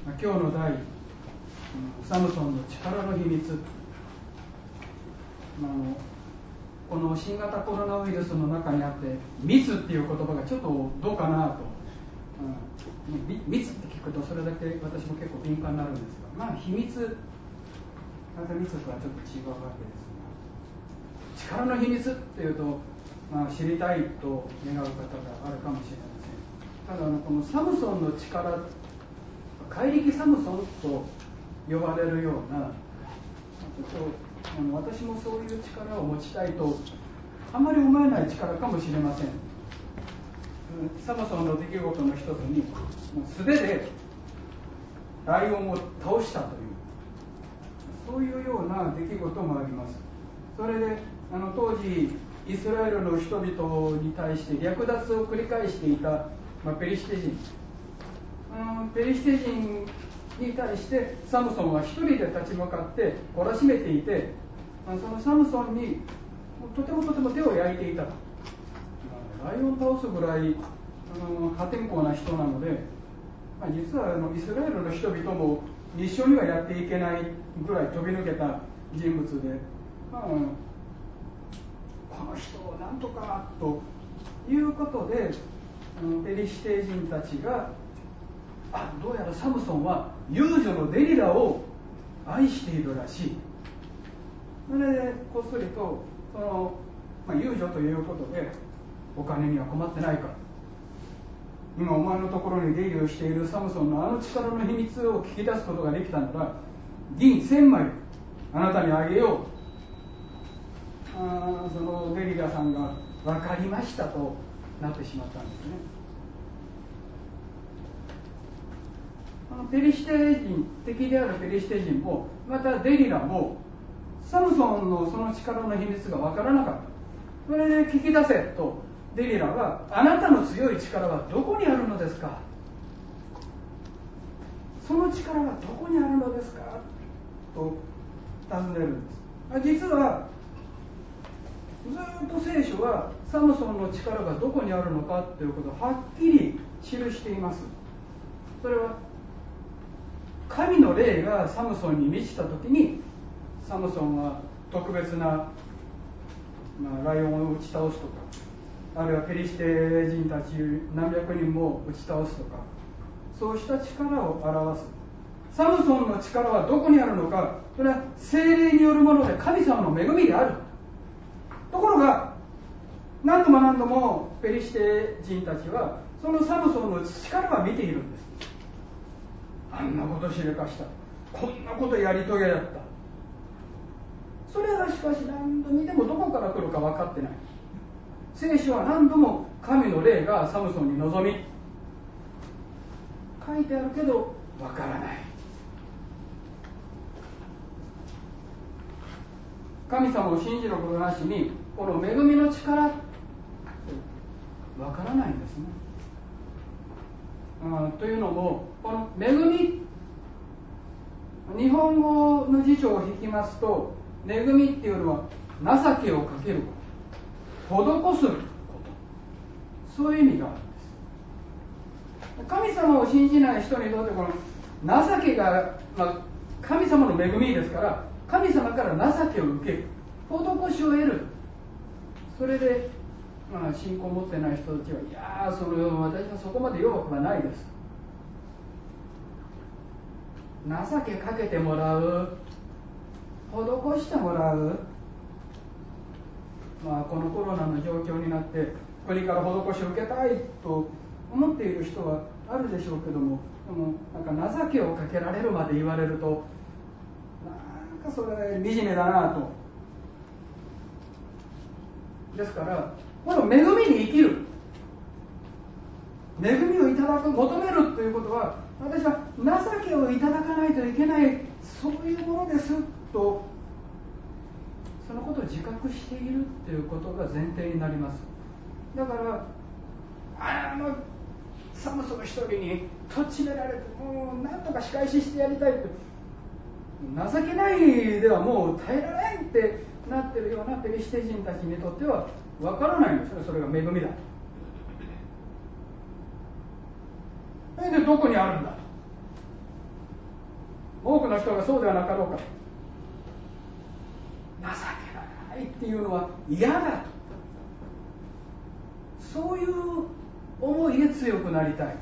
今日の題、サムソンの力の秘密。この新型コロナウイルスの中にあって密っていう言葉がちょっとどうかなと、密って聞くとそれだけ私も結構敏感になるんですが、秘密また密とはちょっと違うわけですが、力の秘密っていうと、知りたいと願う方があるかもしれません。ただこのサムソンの力、怪力サムソンと呼ばれるような、私もそういう力を持ちたいとあまり思えない力かもしれません。サムソンの出来事の一つに、素手でライオンを倒したという、そういうような出来事もあります。それで当時イスラエルの人々に対して略奪を繰り返していた、ペリシテ人、ペリシテ人に対してサムソンは一人で立ち向かって懲らしめていて、そのサムソンにとても手を焼いていたと。ライオンを倒すぐらい破天荒な人なので、実はイスラエルの人々も一緒にはやっていけないぐらい飛び抜けた人物で、この人をなんとかということで、ペリシテ人たちがどうやらサムソンは遊女のデリラを愛しているらしい。それでこっそりと遊女ということで、お金には困ってないか、今お前のところに出入りをしているサムソンの力の秘密を聞き出すことができたなら銀1000枚あなたにあげよう。そのデリラさんが分かりましたとなってしまったんですね。ペリシテ人、敵であるペリシテ人もまたデリラもサムソンのその力の秘密が分からなかった。それで聞き出せとデリラは、あなたの強い力はどこにあるのですか、その力はどこにあるのですかと尋ねるんです。実はずっと聖書はサムソンの力がどこにあるのかということをはっきり記しています。それは神の霊がサムソンに満ちた時に、サムソンは特別な、ライオンを打ち倒すとか、あるいはペリシテ人たち何百人も打ち倒すとか、そうした力を表す。サムソンの力はどこにあるのか、それは聖霊によるもので神様の恵みである。ところが何度もペリシテ人たちはそのサムソンの力は見ているんです。あんなことしでかした、こんなことやり遂げだった。それがしかし何度見てもどこから来るか分かってない。聖書は何度も神の霊がサムソンに臨み書いてあるけど分からない。神様を信じることなしにこの恵みの力分からないんですね。というのも、この恵み、日本語の辞書を引きますと、恵みっていうのは情けをかけること、施すこと、そういう意味があるんです。神様を信じない人にとってこの情けが、神様の恵みですから、神様から情けを受ける、施しを得る。それで、信仰を持ってない人たちは、いや私はそこまで弱くはないです。情けかけてもらう、施してもらう、このコロナの状況になって国から施しを受けたいと思っている人はあるでしょうけども、でも情けをかけられるまで言われると、それ惨めだなと。ですからこの恵みに生きる、恵みをいただく、求めるということは、私は情けをいただかないといけない、そういうものですと、そのことを自覚しているということが前提になります。だからサムソン一人にとっちめられて、もうなんとか仕返ししてやりたいって、情けないではもう耐えられないってなっているようなペリシテ人たちにとっては分からないんですよ、それが恵みだ。でどこにあるんだ多くの人がそうではなかろうか。情けないっていうのは嫌だと、そういう思いで強くなりたい。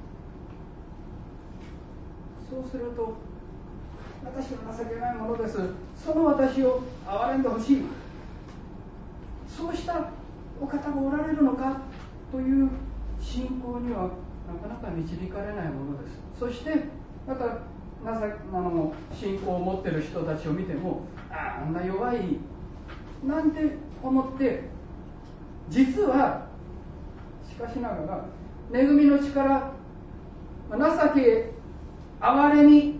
そうすると、私は情けないものです、その私を憐れんでほしい、そうしたお方がおられるのかという信仰にはなかなか導かれないものです。そしてまた信仰を持っている人たちを見ても、あんな弱いなんて思って、実はしかしながら恵みの力、情け、憐れみ、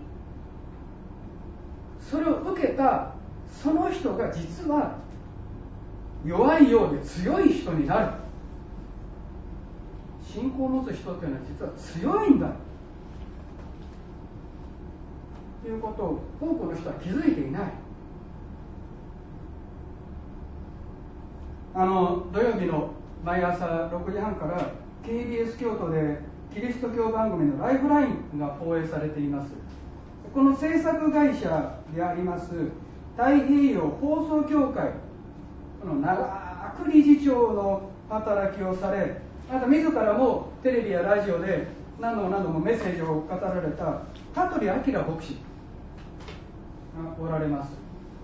それを受けたその人が実は弱いようで強い人になる。信仰を持つ人というのは実は強いんだということを多くの人は気づいていない。土曜日の毎朝6時半から KBS 京都でキリスト教番組のライフラインが放映されています。この制作会社であります太平洋放送協会、この長く理事長の働きをされ、また自らもテレビやラジオで何度もメッセージを語られた香取明牧師がおられます。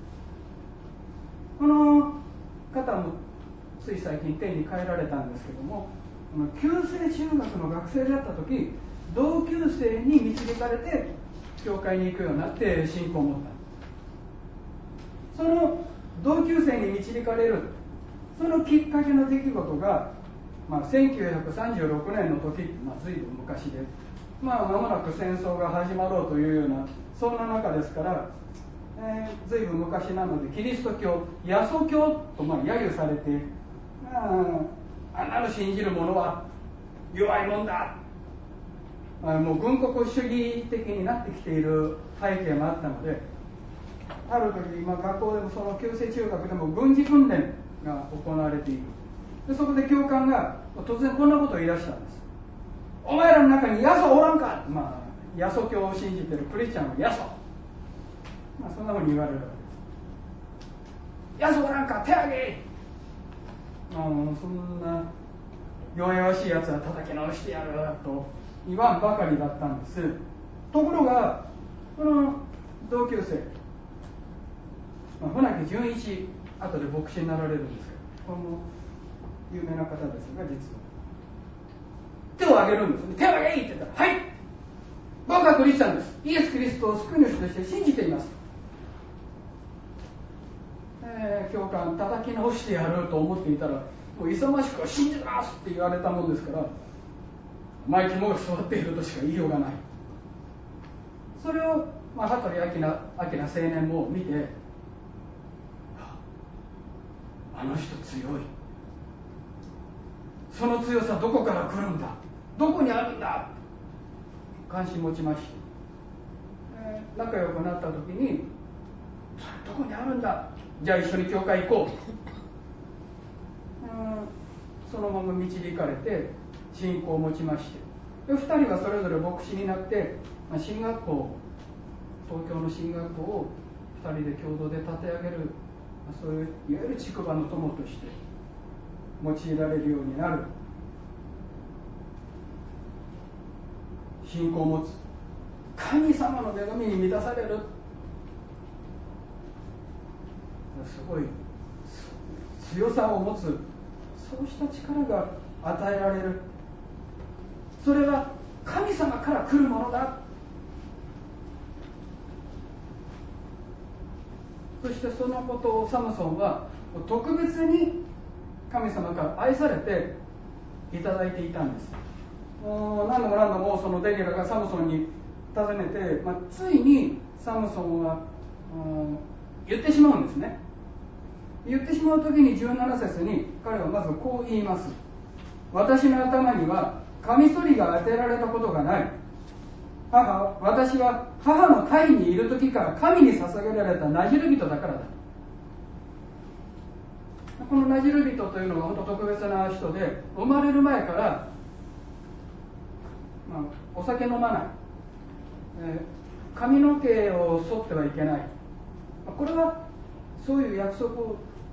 この方もつい最近天に帰られたんですけども、旧制中学の学生であった時、同級生に導かれて教会に行くようになって信仰を持った。その同級生に導かれるそのきっかけの出来事が、1936年の時、随分昔で、間もなく戦争が始まろうというようなそんな中ですから、随分昔なのでキリスト教、耶稣教と揶揄されて、あんなの信じる者は弱いもんだ、もう軍国主義的になってきている背景もあったので、ある時、学校でもその旧制中学でも軍事訓練が行われている。でそこで教官が突然こんなことを言い出したんです。お前らの中にヤソおらんか、ヤソ教を信じているクリスチャンはヤソ、そんなふうに言われるわけです。ヤソおらんか手挙げ、そんな弱々しいやつは叩き直してやると言わんばかりだったんです。ところがこの同級生、船木純一、後で牧師になられるんですけど、この有名な方ですが、実は手を挙げるんですね。手を挙げいって言ったら、はい、僕はクリスチャンです、イエス・キリストを救い主として信じています。教官叩き直してやると思っていたら、もう勇ましく信じてますって言われたもんですから、前肝が座っているとしか言いようがない。それを羽鳥明青年も見て、あの人強い、その強さどこから来るんだ、どこにあるんだ、関心持ちまして、仲良くなった時に、どこにあるんだ、じゃあ一緒に教会行こう、そのまま導かれて信仰を持ちまして、で2人はそれぞれ牧師になって、進学校、東京の進学校を2人で共同で立て上げる、そういういわゆる竹馬の友として用いられるようになる。信仰を持つ、神様の恵みに満たされる、すごい強さを持つ、そうした力が与えられる。それは神様から来るものだ。そしてそのことをサムソンは特別に神様から愛されていただいていたんです。何度もそのデリラがサムソンに尋ねて、ついにサムソンは言ってしまうんですね。言ってしまう時に17節に彼はまずこう言います。私の頭にはカミソリが当てられたことがない。私は母の胎にいる時から神に捧げられたナジル人だからだ。このナジル人というのが本当特別な人で、生まれる前から、お酒飲まない、 髪の毛を剃ってはいけない、これはそういう約束